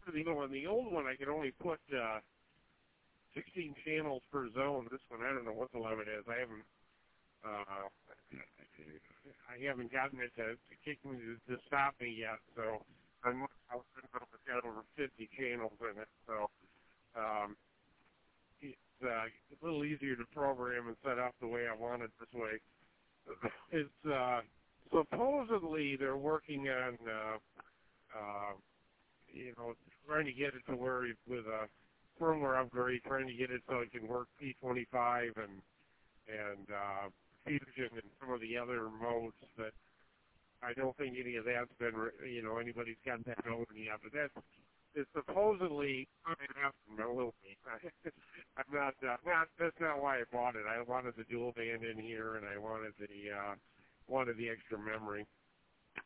in the old one I could only put 16 channels per zone. This one, I don't know what the limit is. I haven't gotten it to kick me to stop me yet. So I'll got over 50 channels in it. So it's a little easier to program and set up the way I want it this way. It's supposedly they're working on trying to get it to where with a firmware upgrade, trying to get it so it can work P25 and Fusion and some of the other modes. But I don't think any of that's been, anybody's got that going yet. But it's supposedly a little bit. I'm not. That's not why I bought it. I wanted the dual band in here, and I wanted the extra memory.